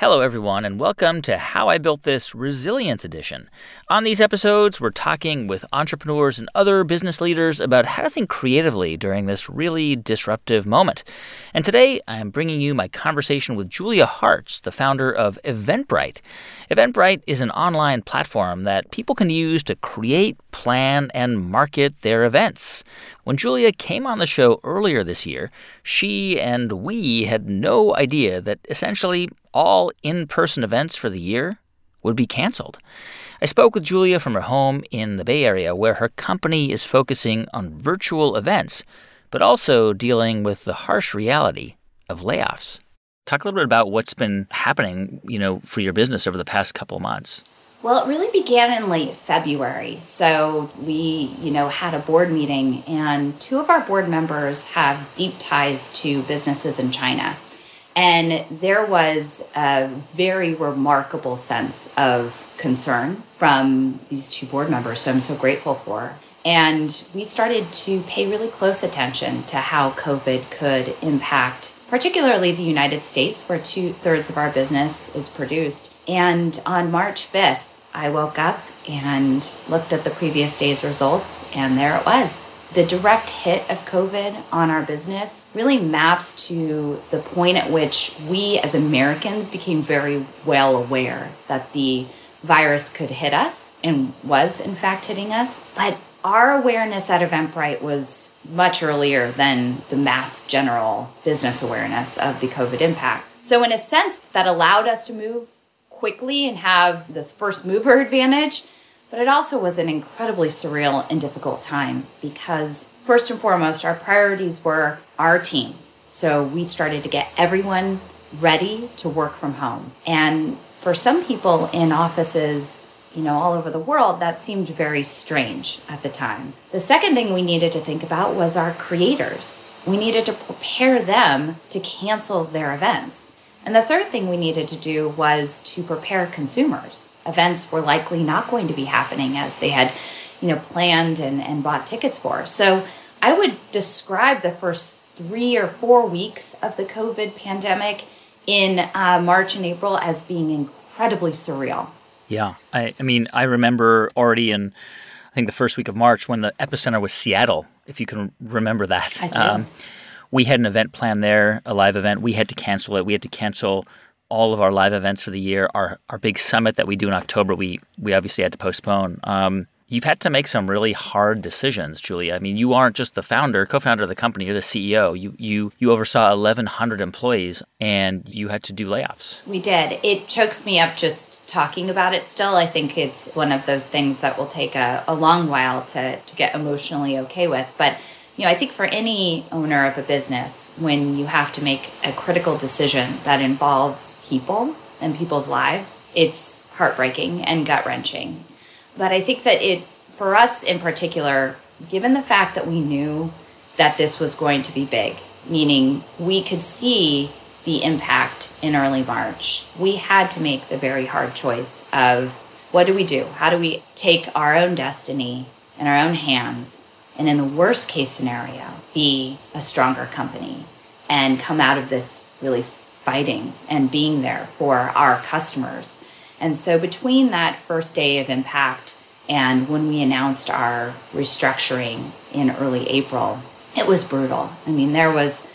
Hello, everyone, and welcome to How I Built This Resilience Edition. On these episodes, we're talking with entrepreneurs and other business leaders about how to think creatively during this really disruptive moment. And today, I'm bringing you my conversation with Julia Hartz, the founder of Eventbrite. Eventbrite is an online platform that people can use to create, plan, and market their events. When Julia came on the show earlier this year, she and we had no idea that essentially all in-person events for the year would be canceled. I spoke with Julia from her home in the Bay Area, where her company is focusing on virtual events, but also dealing with the harsh reality of layoffs. Talk a little bit about what's been happening, for your business over the past couple of months. Well, it really began in late February. So we, had a board meeting, and two of our board members have deep ties to businesses in China. And there was a very remarkable sense of concern from these two board members, so I'm so grateful for. And we started to pay really close attention to how COVID could impact particularly the United States, where 2/3 of our business is produced. And on March 5th, I woke up and looked at the previous day's results, and there it was. The direct hit of COVID on our business really maps to the point at which we as Americans became very well aware that the virus could hit us and was in fact hitting us. But our awareness at Eventbrite was much earlier than the mass general business awareness of the COVID impact. So in a sense, that allowed us to move quickly and have this first mover advantage. But it also was an incredibly surreal and difficult time because, first and foremost, our priorities were our team. So we started to get everyone ready to work from home. And for some people in offices, all over the world, that seemed very strange at the time. The second thing we needed to think about was our creators. We needed to prepare them to cancel their events. And the third thing we needed to do was to prepare consumers. Events were likely not going to be happening as they had, planned and bought tickets for. So I would describe the first 3 or 4 weeks of the COVID pandemic in March and April as being incredibly surreal. Yeah. I remember already in, I think, the first week of March when the epicenter was Seattle, if you can remember that. I do. We had an event planned there, a live event. We had to cancel it. We had to cancel all of our live events for the year. Our big summit that we do in October, we obviously had to postpone. You've had to make some really hard decisions, Julia. You aren't just the co-founder of the company. You're the CEO. You oversaw 1,100 employees, and you had to do layoffs. We did. It chokes me up just talking about it still. I think it's one of those things that will take a long while to get emotionally okay with. But I think for any owner of a business, when you have to make a critical decision that involves people and people's lives, it's heartbreaking and gut-wrenching. But I think that for us in particular, given the fact that we knew that this was going to be big, meaning we could see the impact in early March, we had to make the very hard choice of what do we do? How do we take our own destiny in our own hands and in the worst case scenario, be a stronger company and come out of this really fighting and being there for our customers. And so between that first day of impact and when we announced our restructuring in early April, it was brutal. There was,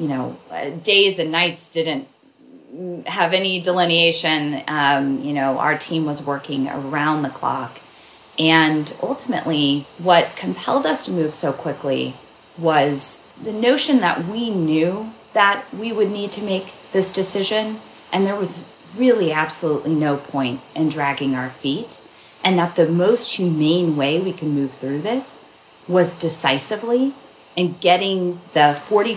days and nights didn't have any delineation. Our team was working around the clock. And ultimately, what compelled us to move so quickly was the notion that we knew that we would need to make this decision, and there was really absolutely no point in dragging our feet, and that the most humane way we can move through this was decisively and getting the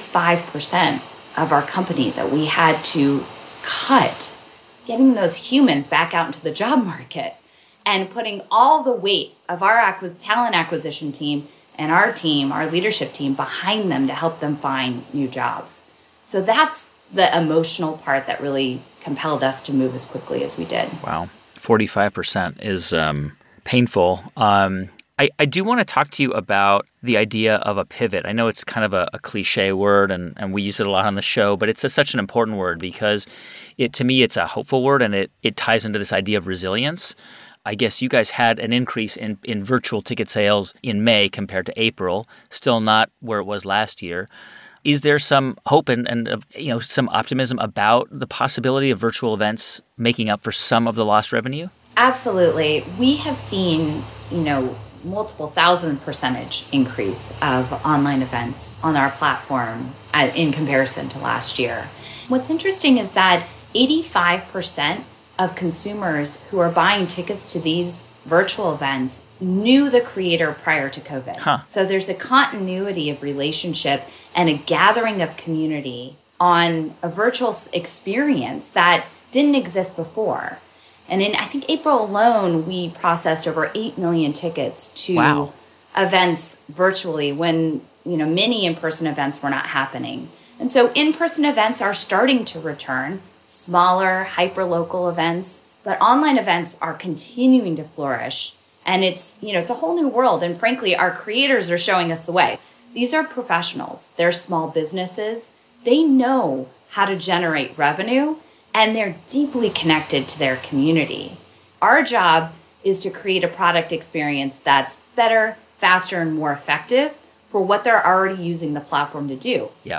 45% of our company that we had to cut, getting those humans back out into the job market and putting all the weight of our talent acquisition team and our team, our leadership team, behind them to help them find new jobs. So that's the emotional part that really compelled us to move as quickly as we did. Wow. 45% is painful. I do want to talk to you about the idea of a pivot. I know it's kind of a cliche word, and we use it a lot on the show, but it's such an important word because to me, it's a hopeful word, and it ties into this idea of resilience. I guess you guys had an increase in virtual ticket sales in May compared to April, still not where it was last year. Is there some hope and some optimism about the possibility of virtual events making up for some of the lost revenue? Absolutely. We have seen, multiple thousand % increase of online events on our platform in comparison to last year. What's interesting is that 85% of consumers who are buying tickets to these virtual events knew the creator prior to COVID. Huh. So there's a continuity of relationship and a gathering of community on a virtual experience that didn't exist before. And in, I think, April alone, we processed over 8 million tickets to events virtually when, many in-person events were not happening. And so in-person events are starting to return, smaller, hyper-local events, but online events are continuing to flourish. And it's a whole new world. And frankly, our creators are showing us the way. These are professionals. They're small businesses. They know how to generate revenue, and they're deeply connected to their community. Our job is to create a product experience that's better, faster, and more effective for what they're already using the platform to do. Yeah.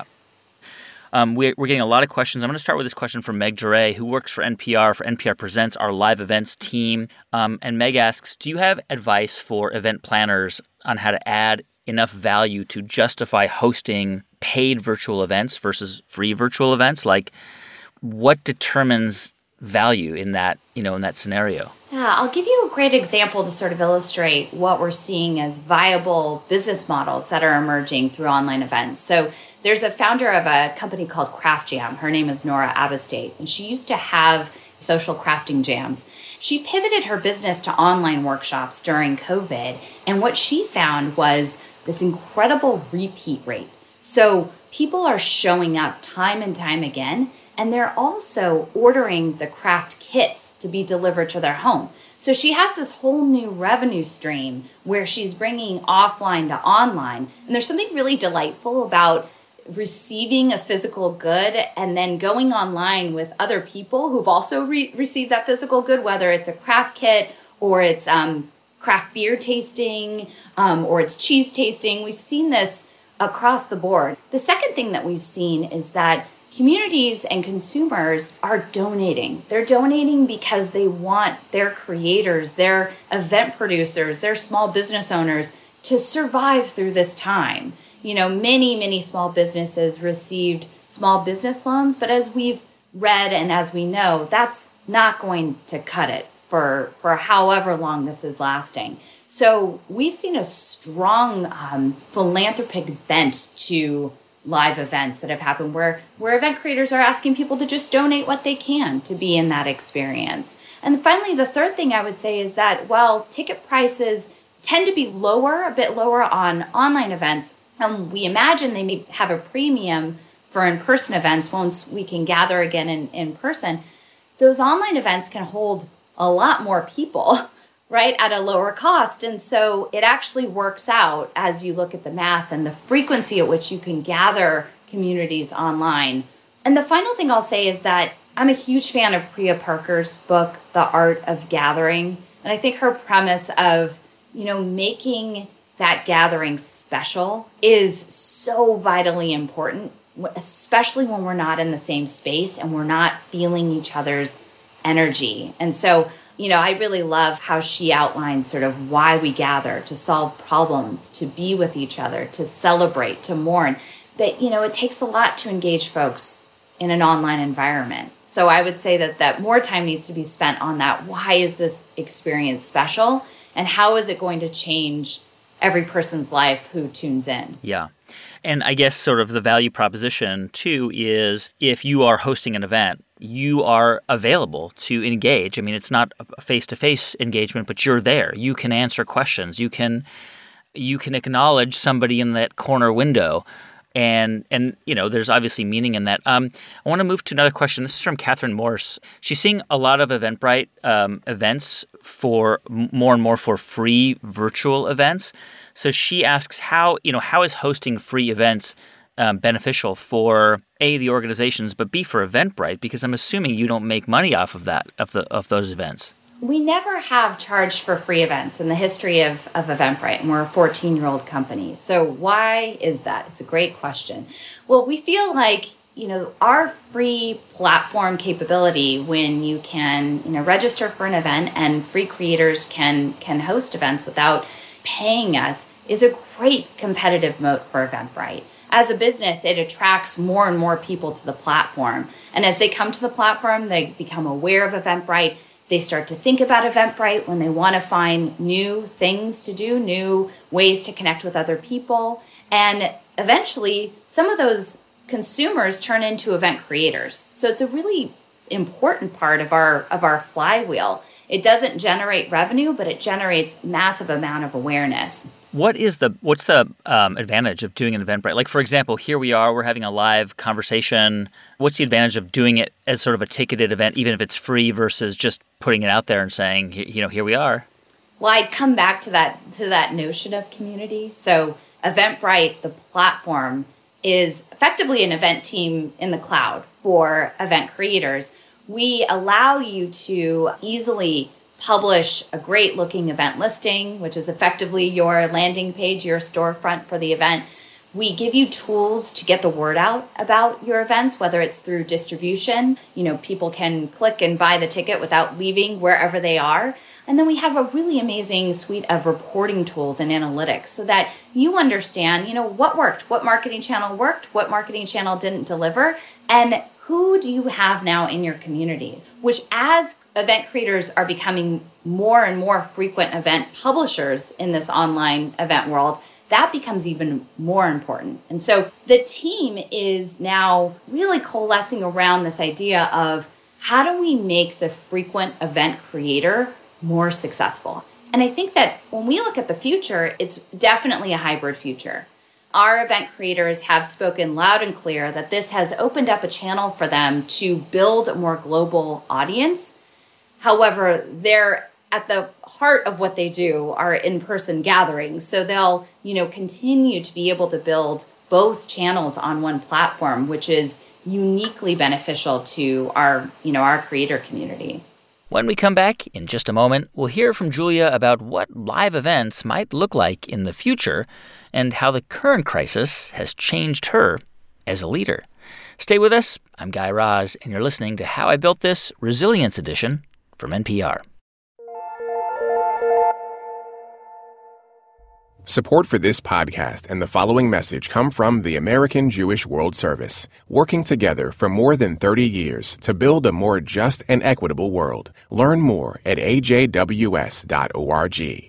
We're getting a lot of questions. I'm going to start with this question from Meg Duray, who works for NPR Presents, our live events team. And Meg asks, do you have advice for event planners on how to add enough value to justify hosting paid virtual events versus free virtual events? Like, what determines value in that scenario? Yeah, I'll give you a great example to sort of illustrate what we're seeing as viable business models that are emerging through online events. So there's a founder of a company called Craft Jam. Her name is Nora Abestate, and she used to have social crafting jams. She pivoted her business to online workshops during COVID, and what she found was this incredible repeat rate. So people are showing up time and time again, and they're also ordering the craft kits to be delivered to their home. So she has this whole new revenue stream where she's bringing offline to online. And there's something really delightful about receiving a physical good and then going online with other people who've also received that physical good, whether it's a craft kit or it's craft beer tasting or it's cheese tasting. We've seen this across the board. The second thing that we've seen is that communities and consumers are donating. They're donating because they want their creators, their event producers, their small business owners to survive through this time. Many small businesses received small business loans, but as we've read and as we know, that's not going to cut it for however long this is lasting. So we've seen a strong philanthropic bent to live events that have happened where event creators are asking people to just donate what they can to be in that experience. And finally, the third thing I would say is that while ticket prices tend to be a bit lower on online events, we imagine they may have a premium for in-person events once we can gather again in person. Those online events can hold a lot more people, right, at a lower cost. And so it actually works out as you look at the math and the frequency at which you can gather communities online. And the final thing I'll say is that I'm a huge fan of Priya Parker's book, The Art of Gathering. And I think her premise of, making that gathering special is so vitally important, especially when we're not in the same space and we're not feeling each other's energy. And so I really love how she outlines sort of why we gather, to solve problems, to be with each other, to celebrate, to mourn. But, it takes a lot to engage folks in an online environment. So I would say that more time needs to be spent on that. Why is this experience special? And how is it going to change every person's life who tunes in? Yeah. And I guess sort of the value proposition, too, is if you are hosting an event, you are available to engage. I mean, it's not a face-to-face engagement, but you're there. You can answer questions. You can acknowledge somebody in that corner window. And there's obviously meaning in that. I want to move to another question. This is from Catherine Morse. She's seeing a lot of Eventbrite events for more and more for free virtual events. So she asks how is hosting free events beneficial for A, the organizations, but B, for Eventbrite, because I'm assuming you don't make money off of that, of those events. We never have charged for free events in the history of Eventbrite, and we're a 14-year-old company. So why is that? It's a great question. Well, we feel like, our free platform capability, when you can, register for an event and free creators can host events without paying us, is a great competitive moat for Eventbrite. As a business, it attracts more and more people to the platform. And as they come to the platform, they become aware of Eventbrite. They start to think about Eventbrite when they want to find new things to do, new ways to connect with other people. And eventually, some of those consumers turn into event creators. So it's a really important part of our flywheel. It doesn't generate revenue, but it generates massive amount of awareness. What's the advantage of doing an Eventbrite? Like, for example, here we are, we're having a live conversation. What's the advantage of doing it as sort of a ticketed event, even if it's free, versus just putting it out there and saying, here we are? Well, I'd come back to that notion of community. So Eventbrite, the platform, is effectively an event team in the cloud for event creators. We allow you to easily publish a great looking event listing, which is effectively your landing page, your storefront for the event. We give you tools to get the word out about your events, whether it's through distribution. People can click and buy the ticket without leaving wherever they are. And then we have a really amazing suite of reporting tools and analytics so that you understand, what worked, what marketing channel worked, what marketing channel didn't deliver, and who do you have now in your community? Which, as event creators are becoming more and more frequent event publishers in this online event world, that becomes even more important. And so the team is now really coalescing around this idea of how do we make the frequent event creator more successful? And I think that when we look at the future, it's definitely a hybrid future. Our event creators have spoken loud and clear that this has opened up a channel for them to build a more global audience. However, they're at the heart of what they do are in-person gatherings. So they'll, continue to be able to build both channels on one platform, which is uniquely beneficial to our creator community. When we come back in just a moment, we'll hear from Julia about what live events might look like in the future and how the current crisis has changed her as a leader. Stay with us. I'm Guy Raz, and you're listening to How I Built This Resilience Edition from NPR. Support for this podcast and the following message come from the American Jewish World Service, working together for more than 30 years to build a more just and equitable world. Learn more at ajws.org.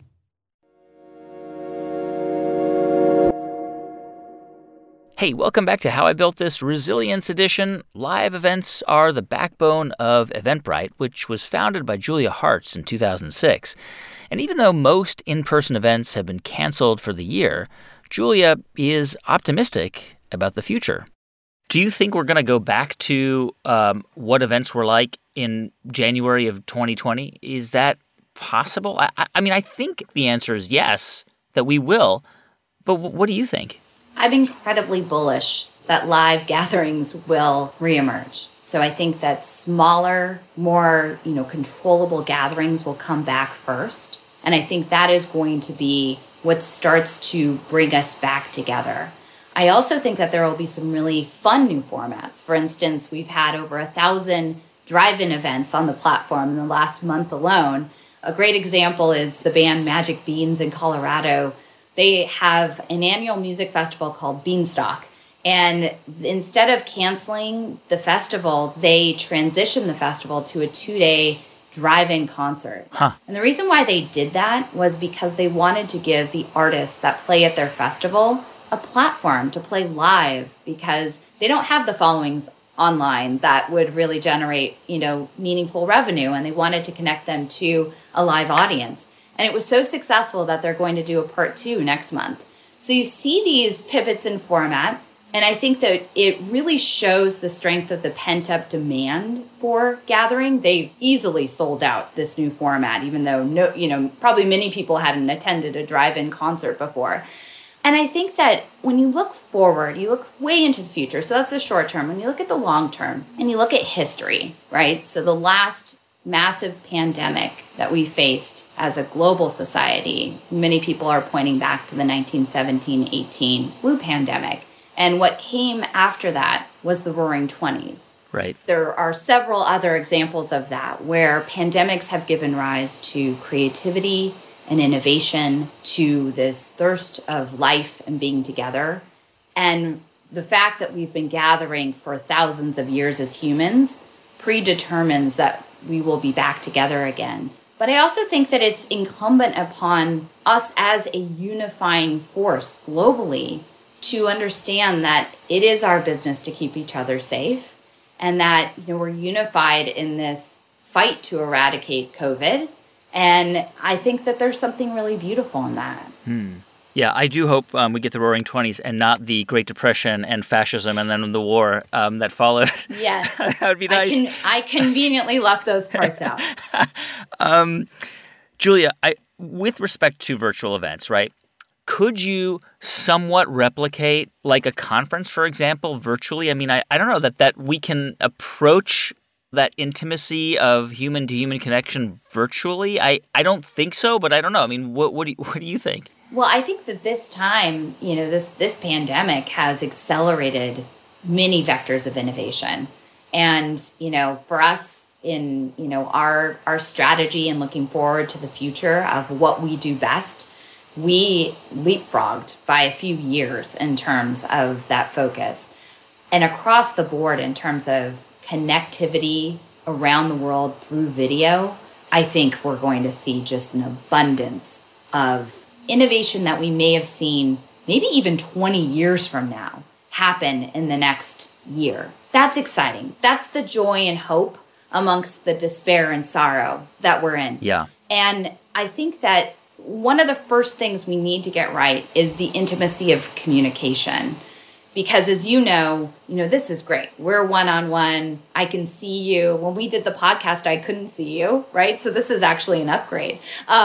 Hey, welcome back to How I Built This Resilience Edition. Live events are the backbone of Eventbrite, which was founded by Julia Hartz in 2006. And even though most in-person events have been canceled for the year, Julia is optimistic about the future. Do you think we're going to go back to what events were like in January of 2020? Is that possible? I think the answer is yes, that we will. But what do you think? I'm incredibly bullish that live gatherings will reemerge. So I think that smaller, more, controllable gatherings will come back first. And I think that is going to be what starts to bring us back together. I also think that there will be some really fun new formats. For instance, we've had over 1,000 drive-in events on the platform in the last month alone. A great example is the band Magic Beans in Colorado. They have an annual music festival called Beanstalk. And instead of canceling the festival, they transitioned the festival to a 2-day drive-in concert. And the reason why they did that was because they wanted to give the artists that play at their festival a platform to play live, because they don't have the followings online that would really generate, meaningful revenue, and they wanted to connect them to a live audience. And it was so successful that they're going to do a part 2 next month. So you see these pivots in format. And I think that it really shows the strength of the pent-up demand for gathering. They easily sold out this new format, even though probably many people hadn't attended a drive-in concert before. And I think that when you look forward, you look way into the future. So that's the short term. When you look at the long term and you look at history, right? So the last massive pandemic that we faced as a global society, many people are pointing back to the 1917-18 flu pandemic. And what came after that was the Roaring '20s. Right. There are several other examples of that where pandemics have given rise to creativity and innovation, to this thirst of life and being together. And the fact that we've been gathering for thousands of years as humans predetermines that we will be back together again. But I also think that it's incumbent upon us as a unifying force globally to understand that it is our business to keep each other safe, and that we're unified in this fight to eradicate COVID. And I think that there's something really beautiful in that. Yeah, I do hope we get the Roaring '20s and not the Great Depression and fascism and then the war that followed. Yes. That would be nice. I conveniently left those parts out. Julia, with respect to virtual events, right? Could you somewhat replicate like a conference, for example, virtually? I mean, I don't know that we can approach that intimacy of human-to-human connection virtually. I don't think so, but I don't know. I mean, what do you think? Well, I think that this time, this pandemic has accelerated many vectors of innovation. And, for us in, our strategy and looking forward to the future of what we do best, we leapfrogged by a few years in terms of that focus. And across the board in terms of connectivity around the world through video, I think we're going to see just an abundance of innovation that we may have seen maybe even 20 years from now happen in the next year. That's exciting. That's the joy and hope amongst the despair and sorrow that we're in. Yeah. And I think that one of the first things we need to get right is the intimacy of communication. Because as this is great. We're one-on-one. I can see you. When we did the podcast, I couldn't see you, right? So this is actually an upgrade.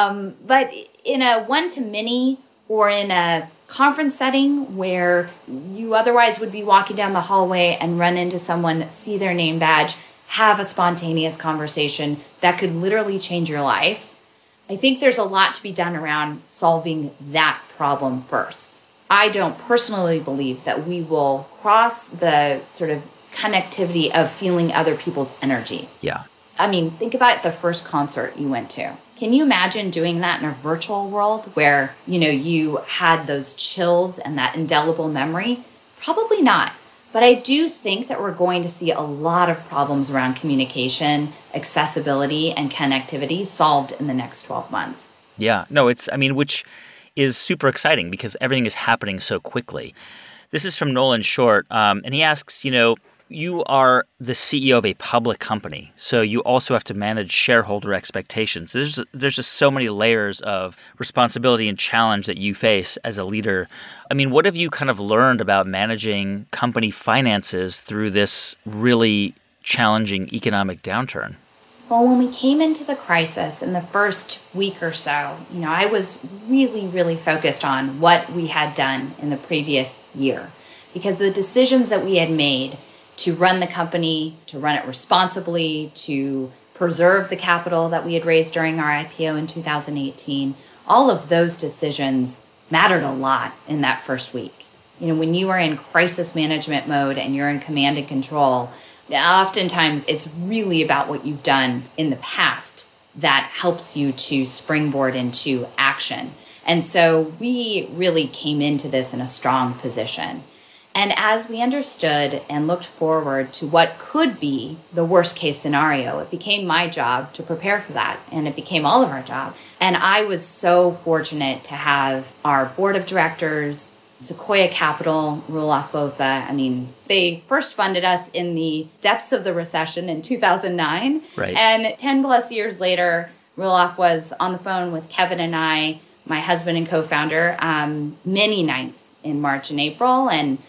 But in a one-to-many or in a conference setting where you otherwise would be walking down the hallway and run into someone, see their name badge, have a spontaneous conversation that could literally change your life, I think there's a lot to be done around solving that problem first. I don't personally believe that we will cross the sort of connectivity of feeling other people's energy. Yeah. I mean, think about the first concert you went to. Can you imagine doing that in a virtual world where, you had those chills and that indelible memory? Probably not. But I do think that we're going to see a lot of problems around communication, accessibility, and connectivity solved in the next 12 months. Yeah. No, which is super exciting because everything is happening so quickly. This is from Nolan Short, and he asks, you are the CEO of a public company, so you also have to manage shareholder expectations. There's just so many layers of responsibility and challenge that you face as a leader. I mean, what have you kind of learned about managing company finances through this really challenging economic downturn? Well, when we came into the crisis in the first week or so, I was really, really focused on what we had done in the previous year, because the decisions that we had made to run the company, to run it responsibly, to preserve the capital that we had raised during our IPO in 2018, all of those decisions mattered a lot in that first week. When you are in crisis management mode and you're in command and control, oftentimes it's really about what you've done in the past that helps you to springboard into action. And so we really came into this in a strong position. And as we understood and looked forward to what could be the worst case scenario, it became my job to prepare for that. And it became all of our job. And I was so fortunate to have our board of directors, Sequoia Capital, Roelof Botha. I mean, they first funded us in the depths of the recession in 2009. Right. And 10 plus years later, Roelof was on the phone with Kevin and I, my husband and co-founder, many nights in March and April. And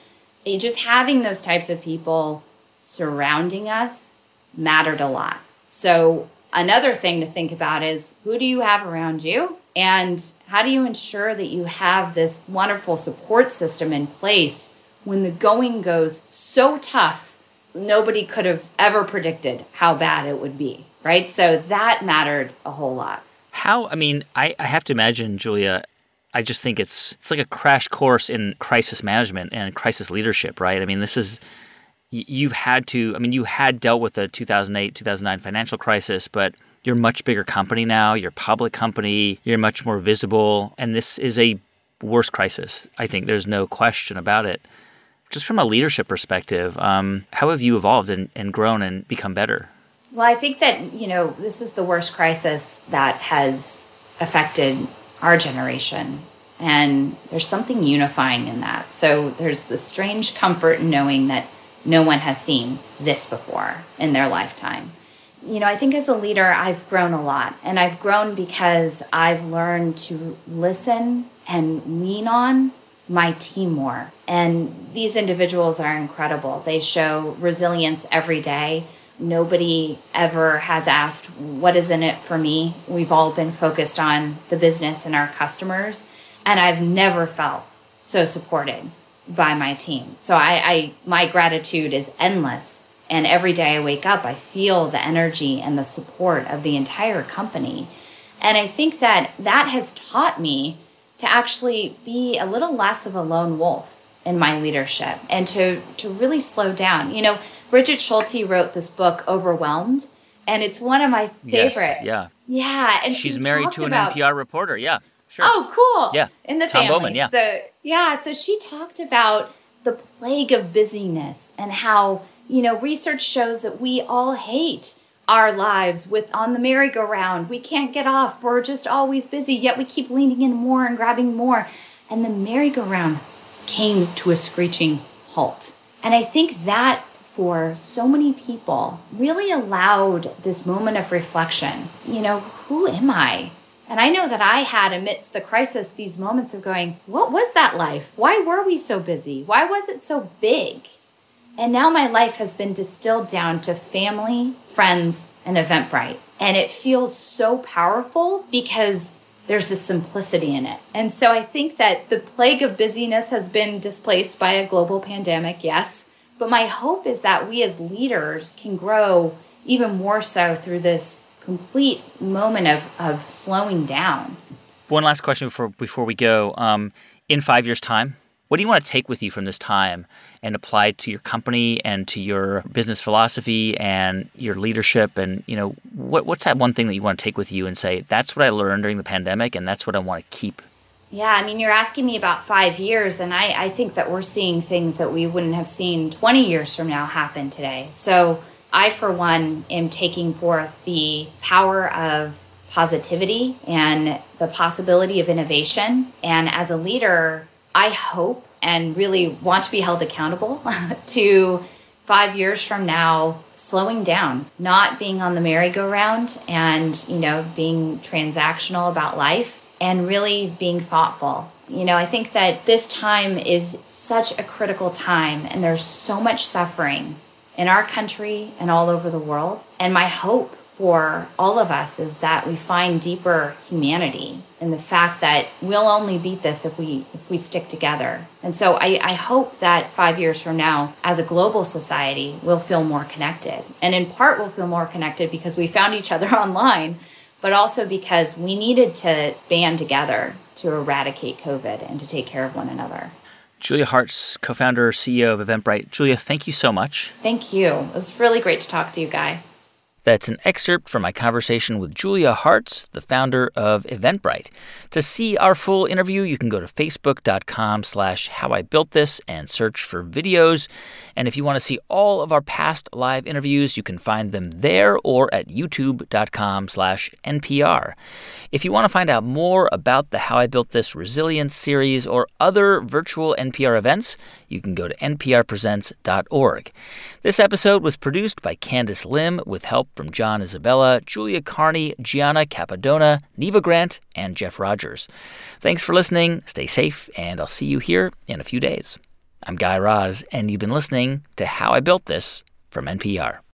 just having those types of people surrounding us mattered a lot. So another thing to think about is, who do you have around you? And how do you ensure that you have this wonderful support system in place when the going goes so tough, nobody could have ever predicted how bad it would be, right? So that mattered a whole lot. I have to imagine, Julia, I just think it's like a crash course in crisis management and crisis leadership, right? I mean, you had dealt with the 2008, 2009 financial crisis, but you're a much bigger company now. You're a public company. You're much more visible. And this is a worse crisis. I think there's no question about it. Just from a leadership perspective, how have you evolved and grown and become better? Well, I think that, this is the worst crisis that has affected our generation. And there's something unifying in that. So there's the strange comfort in knowing that no one has seen this before in their lifetime. I think as a leader, I've grown a lot. And I've grown because I've learned to listen and lean on my team more. And these individuals are incredible. They show resilience every day. Nobody ever has asked, what is in it for me? We've all been focused on the business and our customers. And I've never felt so supported by my team. So my gratitude is endless. And every day I wake up, I feel the energy and the support of the entire company. And I think that has taught me to actually be a little less of a lone wolf in my leadership and to really slow down. Bridget Schulte wrote this book, Overwhelmed, and it's one of my favorite. Yes, yeah. Yeah, and she's married to an NPR reporter, yeah. Sure. Oh, cool. Yeah. In the Tom family. Bowman, yeah. So she talked about the plague of busyness and how, research shows that we all hate our lives on the merry-go-round. We can't get off. We're just always busy, yet we keep leaning in more and grabbing more. And the merry-go-round came to a screeching halt. And I think that for so many people really allowed this moment of reflection. Who am I? And I know that I had, amidst the crisis, these moments of going, what was that life? Why were we so busy? Why was it so big? And now my life has been distilled down to family, friends, and Eventbrite. And it feels so powerful because there's a simplicity in it. And so I think that the plague of busyness has been displaced by a global pandemic, yes. But my hope is that we as leaders can grow even more so through this complete moment of slowing down. One last question before we go. In 5 years' time, what do you want to take with you from this time and apply to your company and to your business philosophy and your leadership? And, what's that one thing that you want to take with you and say, that's what I learned during the pandemic and that's what I want to keep? Yeah, you're asking me about 5 years, and I think that we're seeing things that we wouldn't have seen 20 years from now happen today. So I, for one, am taking forth the power of positivity and the possibility of innovation. And as a leader, I hope and really want to be held accountable to 5 years from now, slowing down, not being on the merry-go-round and, being transactional about life and really being thoughtful. I think that this time is such a critical time and there's so much suffering in our country and all over the world. And my hope for all of us is that we find deeper humanity in the fact that we'll only beat this if we stick together. And so I hope that 5 years from now, as a global society, we'll feel more connected. And in part, we'll feel more connected because we found each other online, but also because we needed to band together to eradicate COVID and to take care of one another. Julia Hartz, co-founder, CEO of Eventbrite. Julia, thank you so much. Thank you. It was really great to talk to you, Guy. That's an excerpt from my conversation with Julia Hartz, the founder of Eventbrite. To see our full interview, you can go to facebook.com/howibuiltthis and search for videos. And if you want to see all of our past live interviews, you can find them there or at youtube.com/NPR. If you want to find out more about the How I Built This Resilience series or other virtual NPR events, you can go to nprpresents.org. This episode was produced by Candace Lim with help from John Isabella, Julia Carney, Gianna Capadona, Neva Grant, and Jeff Rogers. Thanks for listening. Stay safe, and I'll see you here in a few days. I'm Guy Raz, and you've been listening to How I Built This from NPR.